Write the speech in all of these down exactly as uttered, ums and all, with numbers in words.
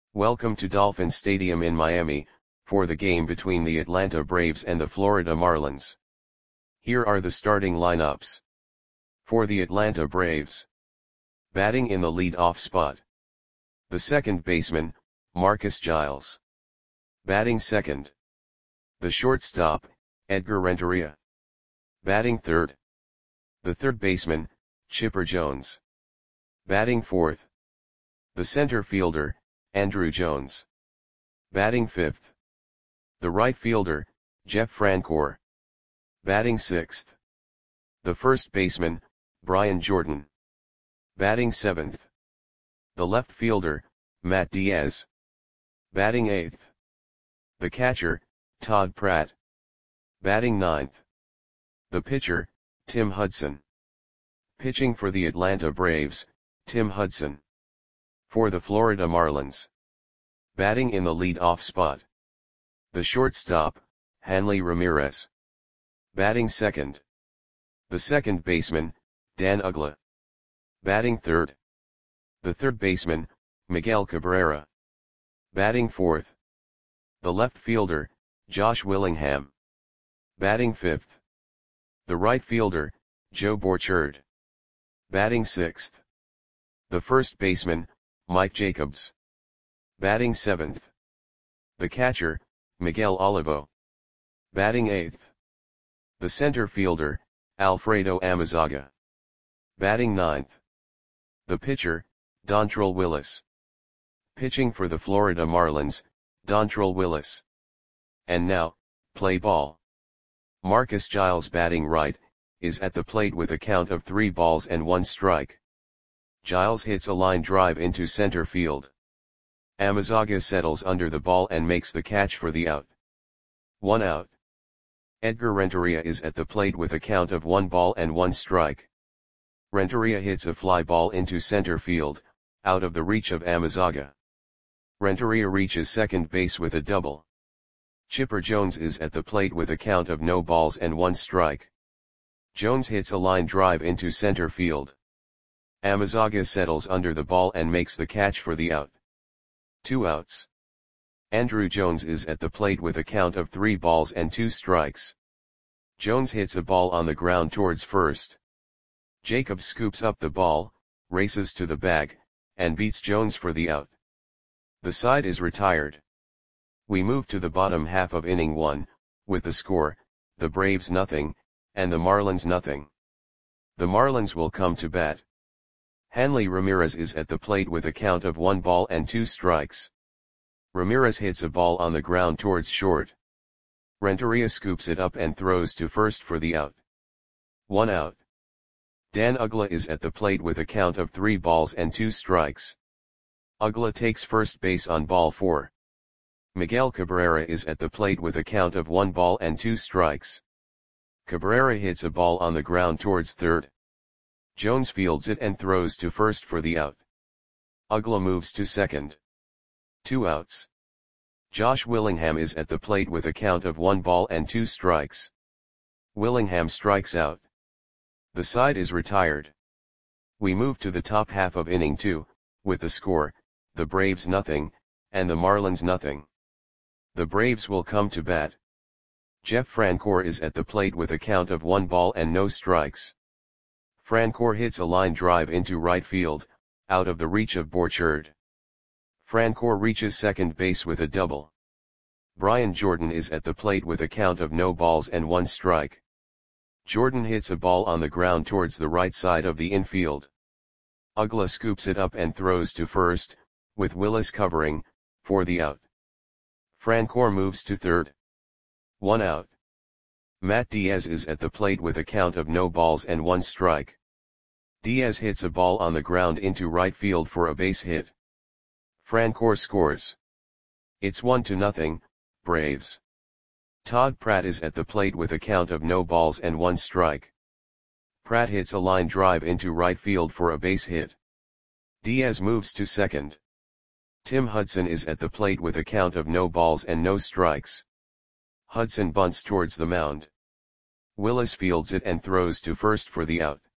Welcome to Dolphin Stadium in Miami, for the game between the Atlanta Braves and the Florida Marlins. Here are the starting lineups. For the Atlanta Braves. Batting in the lead-off spot. The second baseman, Marcus Giles. Batting second. The shortstop, Edgar Renteria. Batting third. The third baseman, Chipper Jones. Batting fourth. The center fielder, Andruw Jones. Batting fifth. The right fielder, Jeff Francoeur. Batting sixth. The first baseman, Brian Jordan. Batting seventh. The left fielder, Matt Diaz. Batting eighth. The catcher, Todd Pratt. Batting ninth. The pitcher, Tim Hudson. Pitching for the Atlanta Braves, Tim Hudson. For the Florida Marlins. Batting in the lead-off spot. The shortstop, Hanley Ramirez. Batting second. The second baseman, Dan Uggla. Batting third. The third baseman, Miguel Cabrera. Batting fourth. The left fielder, Josh Willingham. Batting fifth. The right fielder, Joe Borchard. Batting sixth. The first baseman, Mike Jacobs. Batting seventh. The catcher, Miguel Olivo. Batting eighth. The center fielder, Alfredo Amezaga. Batting ninth. The pitcher, Dontrelle Willis. Pitching for the Florida Marlins, Dontrelle Willis. And now, play ball. Marcus Giles batting right, is at the plate with a count of three balls and one strike. Giles hits a line drive into center field. Amezaga settles under the ball and makes the catch for the out. One out. Edgar Renteria is at the plate with a count of one ball and one strike. Renteria hits a fly ball into center field, out of the reach of Amezaga. Renteria reaches second base with a double. Chipper Jones is at the plate with a count of no balls and one strike. Jones hits a line drive into center field. Amezaga settles under the ball and makes the catch for the out. Two outs. Andruw Jones is at the plate with a count of three balls and two strikes. Jones hits a ball on the ground towards first. Jacobs scoops up the ball, races to the bag, and beats Jones for the out. The side is retired. We move to the bottom half of inning one, with the score, the Braves nothing, and the Marlins nothing. The Marlins will come to bat. Hanley Ramirez is at the plate with a count of one ball and two strikes. Ramirez hits a ball on the ground towards short. Renteria scoops it up and throws to first for the out. One out. Dan Uggla is at the plate with a count of three balls and two strikes. Uggla takes first base on ball four. Miguel Cabrera is at the plate with a count of one ball and two strikes. Cabrera hits a ball on the ground towards third. Jones fields it and throws to first for the out. Uggla moves to second. Two outs. Josh Willingham is at the plate with a count of one ball and two strikes. Willingham strikes out. The side is retired. We move to the top half of inning two, with the score, the Braves nothing, and the Marlins nothing. The Braves will come to bat. Jeff Francoeur is at the plate with a count of one ball and no strikes. Francoeur hits a line drive into right field, out of the reach of Borchard. Francoeur reaches second base with a double. Brian Jordan is at the plate with a count of no balls and one strike. Jordan hits a ball on the ground towards the right side of the infield. Uggla scoops it up and throws to first, with Willis covering, for the out. Francoeur moves to third. One out. Matt Diaz is at the plate with a count of no balls and one strike. Diaz hits a ball on the ground into right field for a base hit. Francoeur scores. It's one to nothing, Braves. Todd Pratt is at the plate with a count of no balls and one strike. Pratt hits a line drive into right field for a base hit. Diaz moves to second. Tim Hudson is at the plate with a count of no balls and no strikes. Hudson bunts towards the mound. Willis fields it and throws to first for the out.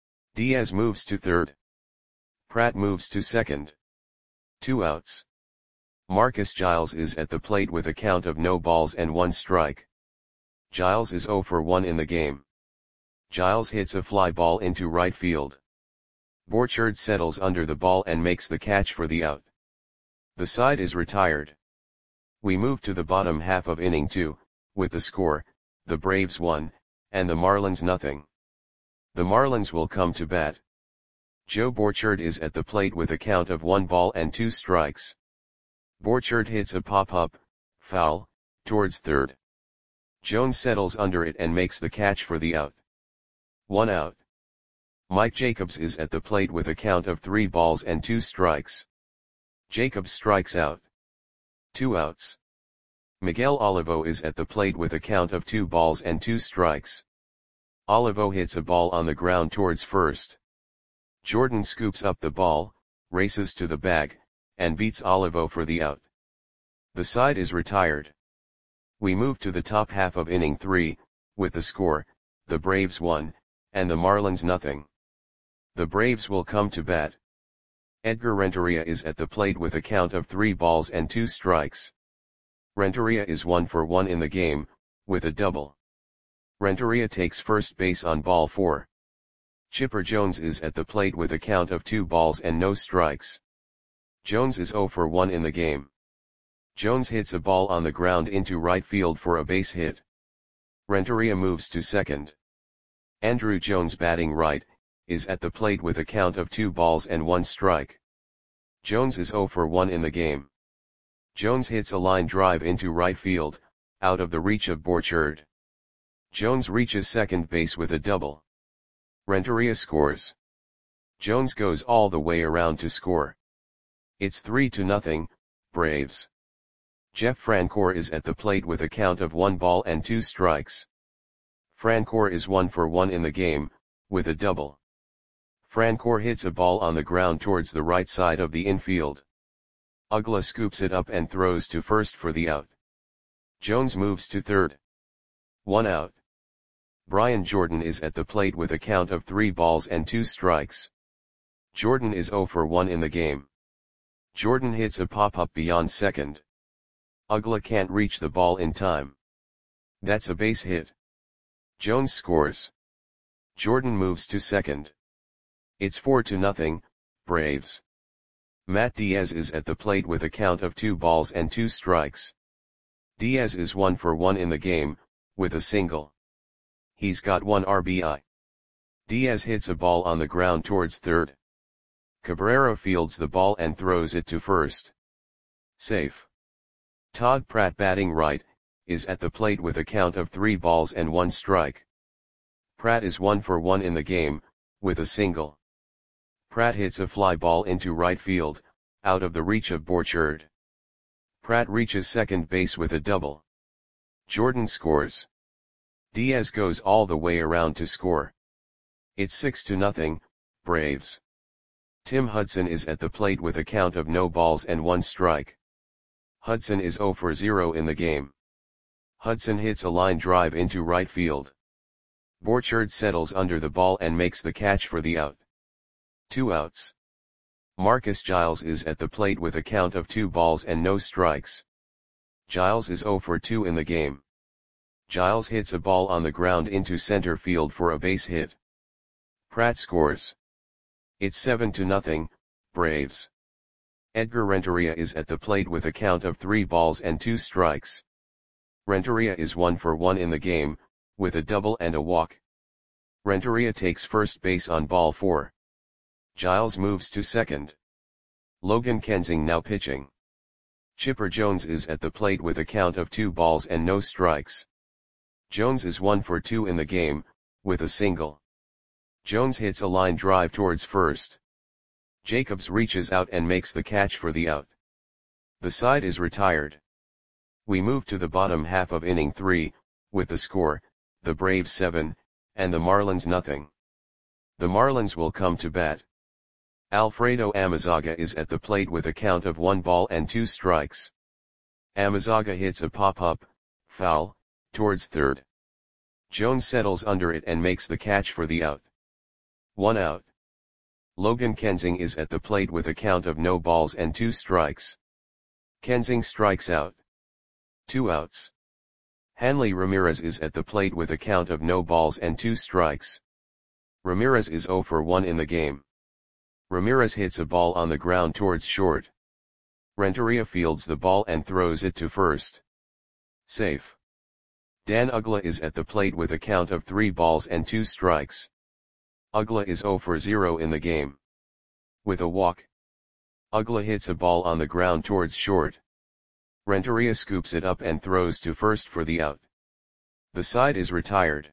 Diaz moves to third. Pratt moves to second. Two outs. Marcus Giles is at the plate with a count of no balls and one strike. Giles is zero for one in the game. Giles hits a fly ball into right field. Borchard settles under the ball and makes the catch for the out. The side is retired. We move to the bottom half of inning two, with the score, the Braves one, and the Marlins nothing. The Marlins will come to bat. Joe Borchard is at the plate with a count of one ball and two strikes. Borchard hits a pop-up, foul, towards third. Jones settles under it and makes the catch for the out. One out. Mike Jacobs is at the plate with a count of three balls and two strikes. Jacobs strikes out. Two outs. Miguel Olivo is at the plate with a count of two balls and two strikes. Olivo hits a ball on the ground towards first. Jordan scoops up the ball, races to the bag, and beats Olivo for the out. The side is retired. We move to the top half of inning three, with the score, the Braves one, and the Marlins nothing. The Braves will come to bat. Edgar Renteria is at the plate with a count of three balls and two strikes. Renteria is one for one in the game, with a double. Renteria takes first base on ball four. Chipper Jones is at the plate with a count of two balls and no strikes. Jones is zero for one in the game. Jones hits a ball on the ground into right field for a base hit. Renteria moves to second. Andrew Jones, batting right, is at the plate with a count of two balls and one strike. Jones is zero for one in the game. Jones hits a line drive into right field, out of the reach of Borchard. Jones reaches second base with a double. Renteria scores. Jones goes all the way around to score. It's three to nothing, Braves. Jeff Francoeur is at the plate with a count of one ball and two strikes. Francoeur is one for one in the game, with a double. Francoeur hits a ball on the ground towards the right side of the infield. Uggla scoops it up and throws to first for the out. Jones moves to third. One out. Brian Jordan is at the plate with a count of three balls and two strikes. Jordan is zero for one in the game. Jordan hits a pop-up beyond second. Uggla can't reach the ball in time. That's a base hit. Jones scores. Jordan moves to second. It's four to nothing, Braves. Matt Diaz is at the plate with a count of two balls and two strikes. Diaz is one for one in the game, with a single. He's got one R B I. Diaz hits a ball on the ground towards third. Cabrera fields the ball and throws it to first. Safe. Todd Pratt, batting right, is at the plate with a count of three balls and one strike. Pratt is one for one in the game, with a single. Pratt hits a fly ball into right field, out of the reach of Borchard. Pratt reaches second base with a double. Jordan scores. Diaz goes all the way around to score. It's six to nothing, Braves. Tim Hudson is at the plate with a count of no balls and one strike. Hudson is zero for zero in the game. Hudson hits a line drive into right field. Borchard settles under the ball and makes the catch for the out. Two outs. Marcus Giles is at the plate with a count of two balls and no strikes. Giles is zero for two in the game. Giles hits a ball on the ground into center field for a base hit. Pratt scores. It's seven to nothing, Braves. Edgar Renteria is at the plate with a count of three balls and two strikes. Renteria is one for one in the game, with a double and a walk. Renteria takes first base on ball four. Giles moves to second. Logan Kensing now pitching. Chipper Jones is at the plate with a count of two balls and no strikes. Jones is one for two in the game, with a single. Jones hits a line drive towards first. Jacobs reaches out and makes the catch for the out. The side is retired. We move to the bottom half of inning three, with the score, the Braves seven, and the Marlins nothing. The Marlins will come to bat. Alfredo Amezaga is at the plate with a count of one ball and two strikes. Amezaga hits a pop-up, foul, towards third. Jones settles under it and makes the catch for the out. One out. Logan Kensing is at the plate with a count of no balls and two strikes. Kensing strikes out. Two outs. Hanley Ramirez is at the plate with a count of no balls and two strikes. Ramirez is oh for one in the game. Ramirez hits a ball on the ground towards short. Renteria fields the ball and throws it to first. Safe. Dan Uggla is at the plate with a count of three balls and two strikes. Uggla is oh for zero in the game. With a walk, Uggla hits a ball on the ground towards short. Renteria scoops it up and throws to first for the out. The side is retired.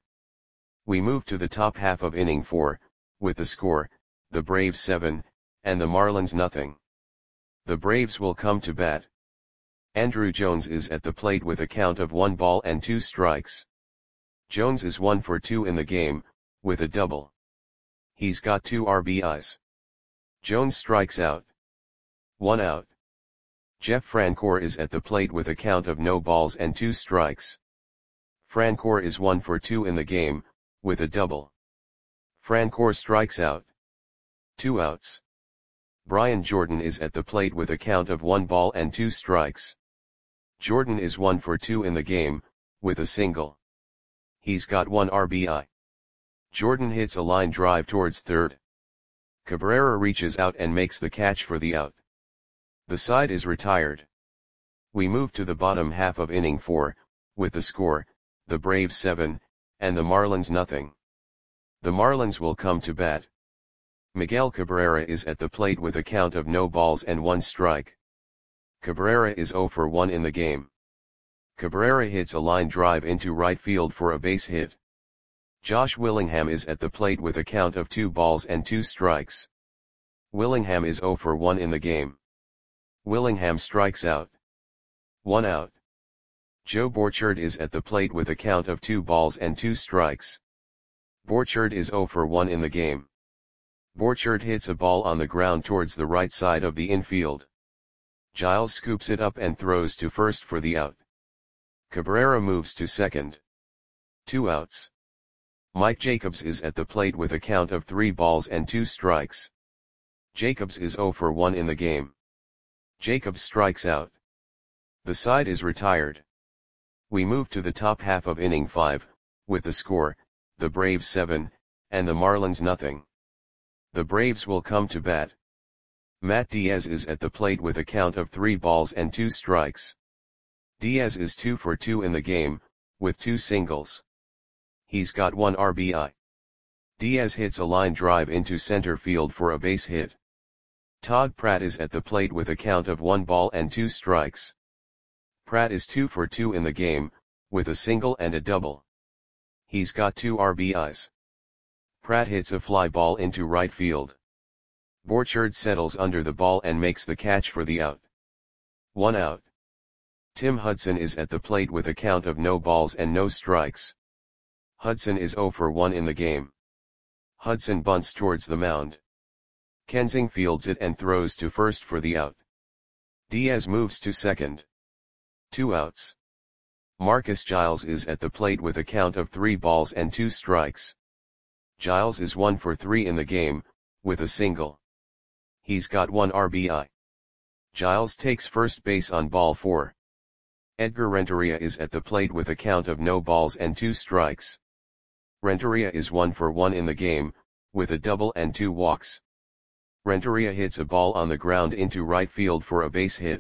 We move to the top half of inning four, with the score, the Braves seven, and the Marlins nothing. The Braves will come to bat. Andruw Jones is at the plate with a count of one ball and two strikes. Jones is one for two in the game, with a double. He's got two R B Is. Jones strikes out. One out. Jeff Francoeur is at the plate with a count of no balls and two strikes. Francoeur is one for two in the game, with a double. Francoeur strikes out. Two outs. Brian Jordan is at the plate with a count of one ball and two strikes. Jordan is one for two in the game, with a single. He's got one R B I. Jordan hits a line drive towards third. Cabrera reaches out and makes the catch for the out. The side is retired. We move to the bottom half of inning four, with the score, the Braves seven, and the Marlins nothing. The Marlins will come to bat. Miguel Cabrera is at the plate with a count of no balls and one strike. Cabrera is oh for one in the game. Cabrera hits a line drive into right field for a base hit. Josh Willingham is at the plate with a count of two balls and two strikes. Willingham is oh for one in the game. Willingham strikes out. One out. Joe Borchard is at the plate with a count of two balls and two strikes. Borchard is oh for one in the game. Borchard hits a ball on the ground towards the right side of the infield. Giles scoops it up and throws to first for the out. Cabrera moves to second. Two outs. Mike Jacobs is at the plate with a count of three balls and two strikes. Jacobs is oh for one in the game. Jacobs strikes out. The side is retired. We move to the top half of inning five, with the score, the Braves seven, and the Marlins nothing. The Braves will come to bat. Matt Diaz is at the plate with a count of three balls and two strikes. Diaz is two for two in the game, with two singles. He's got one R B I. Diaz hits a line drive into center field for a base hit. Todd Pratt is at the plate with a count of one ball and two strikes. Pratt is two for two in the game, with a single and a double. He's got two R B Is. Pratt hits a fly ball into right field. Borchard settles under the ball and makes the catch for the out. One out. Tim Hudson is at the plate with a count of no balls and no strikes. Hudson is oh for one in the game. Hudson bunts towards the mound. Kensing fields it and throws to first for the out. Diaz moves to second. Two outs. Marcus Giles is at the plate with a count of three balls and two strikes. Giles is one for three in the game, with a single. He's got one R B I. Giles takes first base on ball four. Edgar Renteria is at the plate with a count of no balls and two strikes. Renteria is one for one in the game, with a double and two walks. Renteria hits a ball on the ground into right field for a base hit.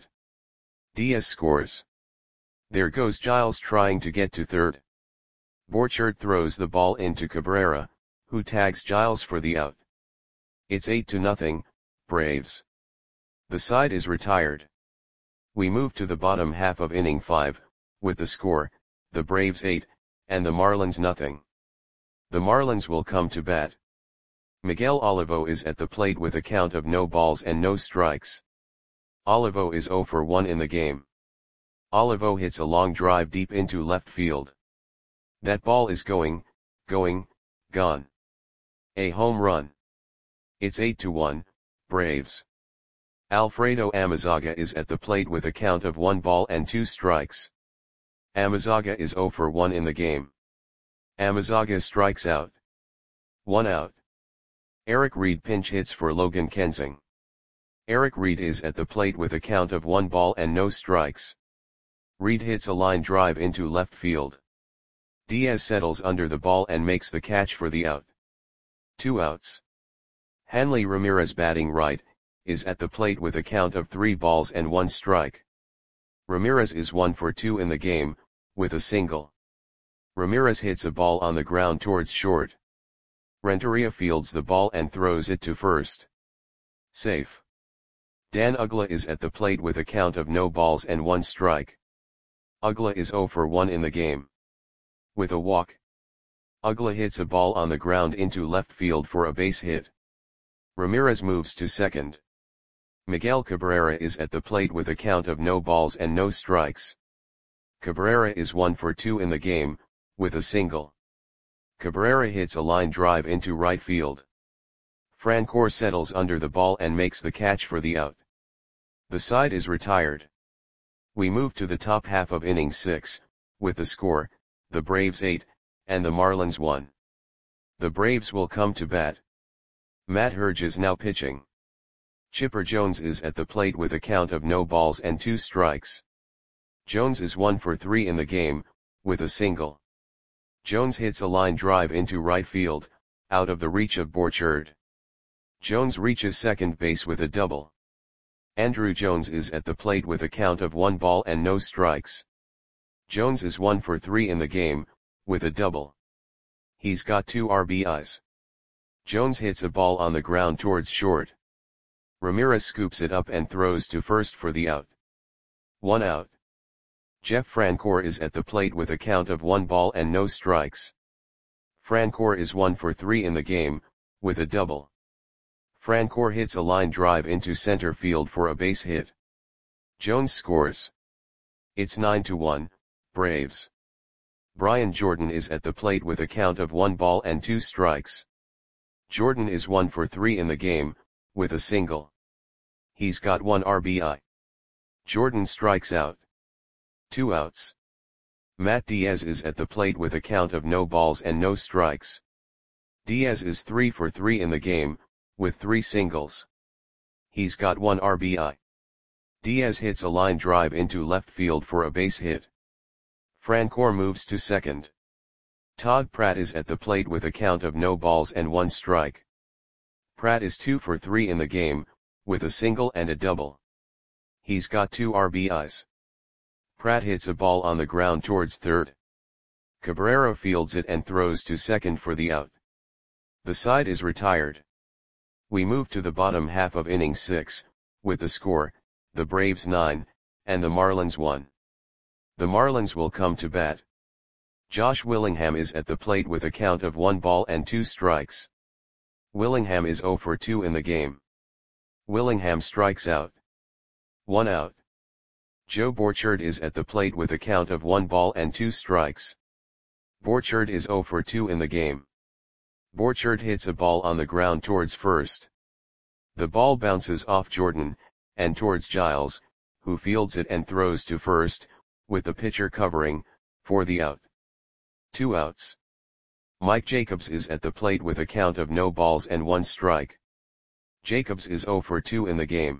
Diaz scores. There goes Giles trying to get to third. Borchard throws the ball into Cabrera, who tags Giles for the out. It's eight to nothing, Braves. The side is retired. We move to the bottom half of inning five, with the score, the Braves eight, and the Marlins nothing. The Marlins will come to bat. Miguel Olivo is at the plate with a count of no balls and no strikes. Olivo is oh for one in the game. Olivo hits a long drive deep into left field. That ball is going, going, gone. A home run. It's eight to one, Braves. Alfredo Amezaga is at the plate with a count of one ball and two strikes. Amezaga is oh for one in the game. Amezaga strikes out. One out. Eric Reed pinch hits for Logan Kensing. Eric Reed is at the plate with a count of one ball and no strikes. Reed hits a line drive into left field. Diaz settles under the ball and makes the catch for the out. Two outs. Hanley Ramirez, batting right, is at the plate with a count of three balls and one strike. Ramirez is one for two in the game, with a single. Ramirez hits a ball on the ground towards short. Renteria fields the ball and throws it to first. Safe. Dan Uggla is at the plate with a count of no balls and one strike. Uggla is zero for one in the game. With a walk. Uggla hits a ball on the ground into left field for a base hit. Ramirez moves to second. Miguel Cabrera is at the plate with a count of no balls and no strikes. Cabrera is one for two in the game, with a single. Cabrera hits a line drive into right field. Francoeur settles under the ball and makes the catch for the out. The side is retired. We move to the top half of inning six, with the score, the Braves eight, and the Marlins one. The Braves will come to bat. Matt Herge is now pitching. Chipper Jones is at the plate with a count of no balls and two strikes. Jones is one for three in the game, with a single. Jones hits a line drive into right field, out of the reach of Borchard. Jones reaches second base with a double. Andruw Jones is at the plate with a count of one ball and no strikes. Jones is one for three in the game, with a double. He's got two R B Is. Jones hits a ball on the ground towards short. Ramirez scoops it up and throws to first for the out. One out. Jeff Francoeur is at the plate with a count of one ball and no strikes. Francoeur is one for three in the game, with a double. Francoeur hits a line drive into center field for a base hit. Jones scores. It's nine to one, Braves. Brian Jordan is at the plate with a count of one ball and two strikes. Jordan is one for three in the game, with a single. He's got one R B I. Jordan strikes out. Two outs. Matt Diaz is at the plate with a count of no balls and no strikes. Diaz is three for three in the game, with three singles. He's got one R B I. Diaz hits a line drive into left field for a base hit. Francoeur moves to second. Todd Pratt is at the plate with a count of no balls and one strike. Pratt is two for three in the game, with a single and a double. He's got two R B Is. Pratt hits a ball on the ground towards third. Cabrera fields it and throws to second for the out. The side is retired. We move to the bottom half of inning six, with the score, the Braves nine, and the Marlins one. The Marlins will come to bat. Josh Willingham is at the plate with a count of one ball and two strikes. Willingham is zero for two in the game. Willingham strikes out. One out. Joe Borchard is at the plate with a count of one ball and two strikes. Borchard is zero for two in the game. Borchard hits a ball on the ground towards first. The ball bounces off Jordan, and towards Giles, who fields it and throws to first, with the pitcher covering, for the out. Two outs. Mike Jacobs is at the plate with a count of no balls and one strike. Jacobs is zero for two in the game.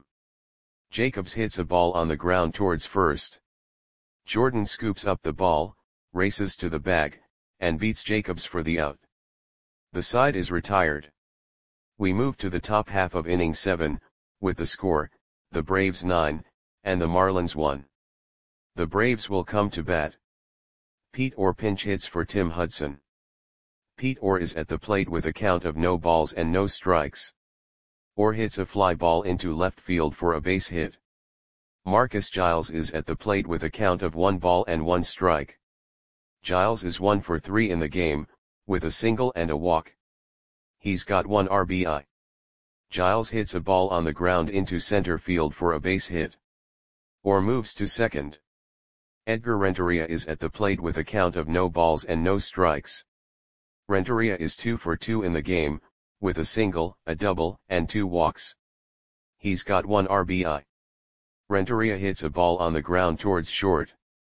Jacobs hits a ball on the ground towards first. Jordan scoops up the ball, races to the bag, and beats Jacobs for the out. The side is retired. We move to the top half of inning seven, with the score, the Braves nine, and the Marlins one. The Braves will come to bat. Pete Orr pinch hits for Tim Hudson. Pete Orr is at the plate with a count of no balls and no strikes. Orr hits a fly ball into left field for a base hit. Marcus Giles is at the plate with a count of one ball and one strike. Giles is one for three in the game, with a single and a walk. He's got one R B I. Giles hits a ball on the ground into center field for a base hit. Orr moves to second. Edgar Renteria is at the plate with a count of no balls and no strikes. Renteria is two for two in the game, with a single, a double, and two walks. He's got one R B I. Renteria hits a ball on the ground towards short.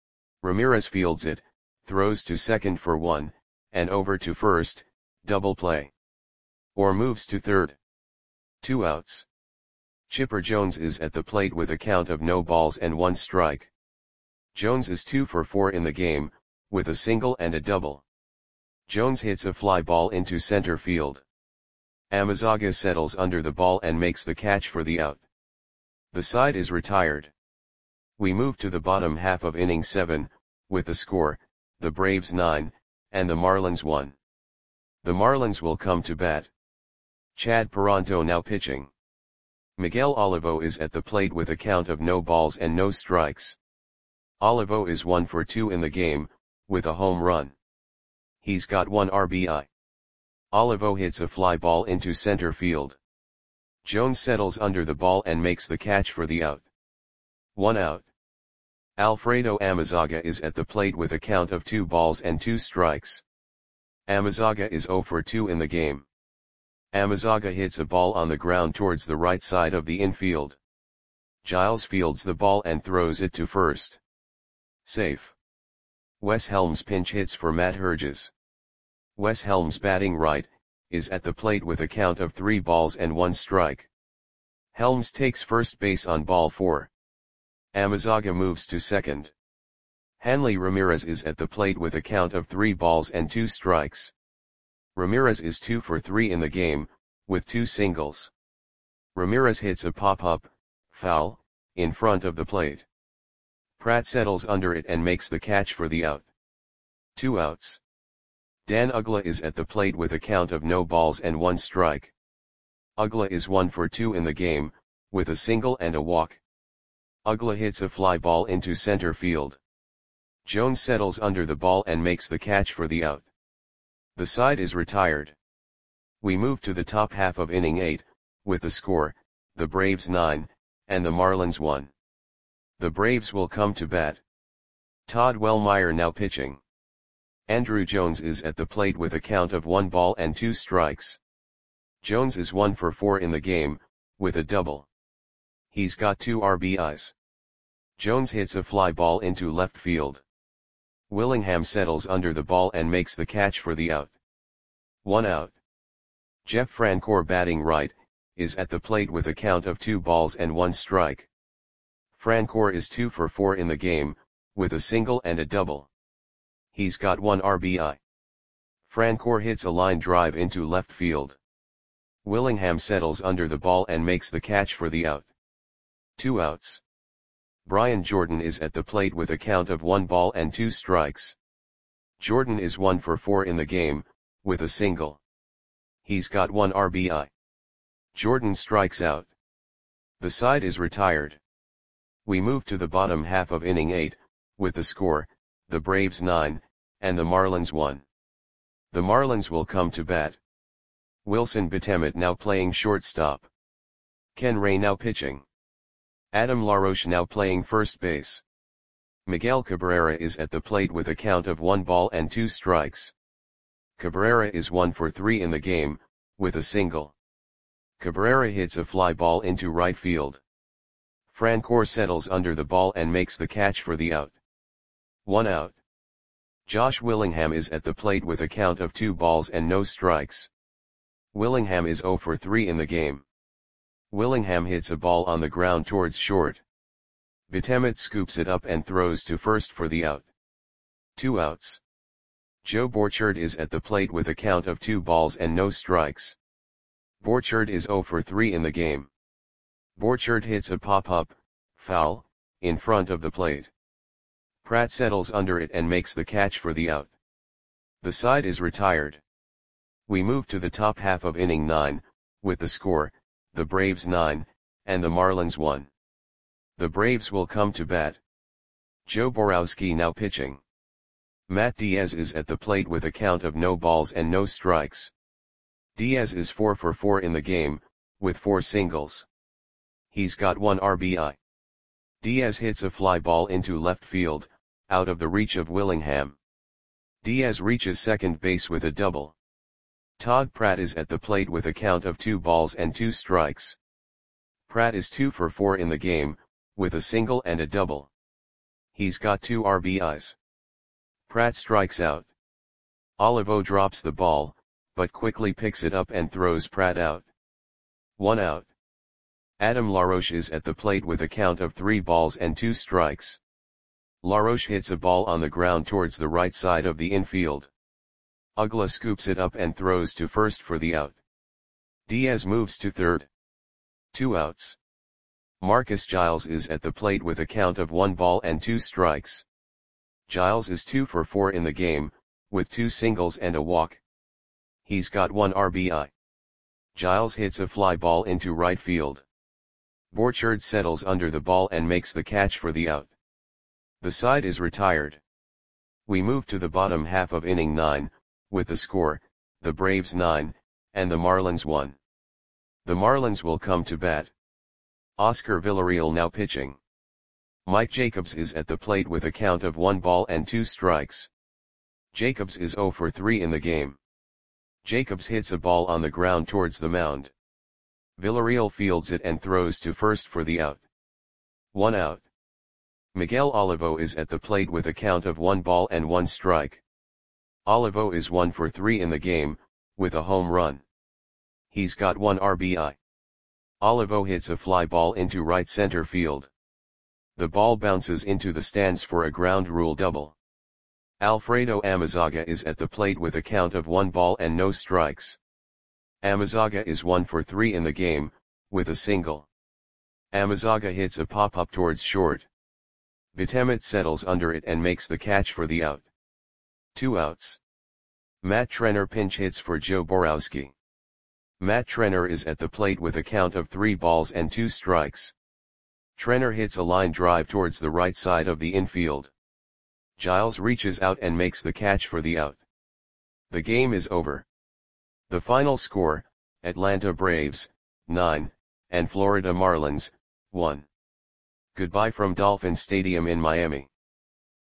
Ramirez fields it, throws to second for one, and over to first, double play. Orr moves to third. Two outs. Chipper Jones is at the plate with a count of no balls and one strike. Jones is two for four in the game, with a single and a double. Jones hits a fly ball into center field. Amezaga settles under the ball and makes the catch for the out. The side is retired. We move to the bottom half of inning seven, with the score, the Braves nine, and the Marlins one. The Marlins will come to bat. Chad Peranto now pitching. Miguel Olivo is at the plate with a count of no balls and no strikes. Olivo is one for two in the game, with a home run. He's got one R B I. Olivo hits a fly ball into center field. Jones settles under the ball and makes the catch for the out. One out. Alfredo Amezaga is at the plate with a count of two balls and two strikes. Amezaga is zero for two in the game. Amezaga hits a ball on the ground towards the right side of the infield. Giles fields the ball and throws it to first. Safe. Wes Helms pinch hits for Matt Herges. Wes Helms, batting right, is at the plate with a count of three balls and one strike. Helms takes first base on ball four. Amezaga moves to second. Hanley Ramirez is at the plate with a count of three balls and two strikes. Ramirez is two for three in the game, with two singles. Ramirez hits a pop-up, foul, in front of the plate. Pratt settles under it and makes the catch for the out. Two outs. Dan Uggla is at the plate with a count of no balls and one strike. Uggla is one for two in the game, with a single and a walk. Uggla hits a fly ball into center field. Jones settles under the ball and makes the catch for the out. The side is retired. We move to the top half of inning eight, with the score, the Braves nine, and the Marlins one. The Braves will come to bat. Todd Wellmeyer now pitching. Andrew Jones is at the plate with a count of one ball and two strikes. Jones is one for four in the game, with a double. He's got two R B Is. Jones hits a fly ball into left field. Willingham settles under the ball and makes the catch for the out. One out. Jeff Francoeur, batting right, is at the plate with a count of two balls and one strike. Francoeur is two for four in the game, with a single and a double. He's got one R B I. Francoeur hits a line drive into left field. Willingham settles under the ball and makes the catch for the out. Two outs. Brian Jordan is at the plate with a count of one ball and two strikes. Jordan is one for four in the game, with a single. He's got one R B I. Jordan strikes out. The side is retired. We move to the bottom half of inning eight, with the score, the Braves nine, and the Marlins one. The Marlins will come to bat. Wilson Betemet now playing shortstop. Ken Ray now pitching. Adam LaRoche now playing first base. Miguel Cabrera is at the plate with a count of one ball and two strikes. Cabrera is one for three in the game, with a single. Cabrera hits a fly ball into right field. Francoeur settles under the ball and makes the catch for the out. One out. Josh Willingham is at the plate with a count of two balls and no strikes. Willingham is zero for three in the game. Willingham hits a ball on the ground towards short. Betemet scoops it up and throws to first for the out. Two outs. Joe Borchard is at the plate with a count of two balls and no strikes. Borchard is zero for three in the game. Borchard hits a pop-up, foul, in front of the plate. Pratt settles under it and makes the catch for the out. The side is retired. We move to the top half of inning nine, with the score, the Braves nine, and the Marlins one. The Braves will come to bat. Joe Borowski now pitching. Matt Diaz is at the plate with a count of no balls and no strikes. Diaz is four for four in the game, with four singles. He's got one R B I. Diaz hits a fly ball into left field, out of the reach of Willingham. Diaz reaches second base with a double. Todd Pratt is at the plate with a count of two balls and two strikes. Pratt is two for four in the game, with a single and a double. He's got two R B Is. Pratt strikes out. Olivo drops the ball, but quickly picks it up and throws Pratt out. One out. Adam LaRoche is at the plate with a count of three balls and two strikes. LaRoche hits a ball on the ground towards the right side of the infield. Uggla scoops it up and throws to first for the out. Diaz moves to third. Two outs. Marcus Giles is at the plate with a count of one ball and two strikes. Giles is two for four in the game, with two singles and a walk. He's got one R B I. Giles hits a fly ball into right field. Borchard settles under the ball and makes the catch for the out. The side is retired. We move to the bottom half of inning nine, with the score, the Braves nine, and the Marlins one. The Marlins will come to bat. Oscar Villarreal now pitching. Mike Jacobs is at the plate with a count of one ball and two strikes. Jacobs is zero for three in the game. Jacobs hits a ball on the ground towards the mound. Villarreal fields it and throws to first for the out. One out. Miguel Olivo is at the plate with a count of one ball and one strike. Olivo is one for three in the game, with a home run. He's got one R B I. Olivo hits a fly ball into right center field. The ball bounces into the stands for a ground rule double. Alfredo Amezaga is at the plate with a count of one ball and no strikes. Amezaga is one for three in the game, with a single. Amezaga hits a pop-up towards short. Betemet settles under it and makes the catch for the out. Two outs. Matt Trenner pinch hits for Joe Borowski. Matt Trenner is at the plate with a count of three balls and two strikes. Trenner hits a line drive towards the right side of the infield. Giles reaches out and makes the catch for the out. The game is over. The final score, Atlanta Braves, nine, and Florida Marlins, one. Goodbye from Dolphin Stadium in Miami.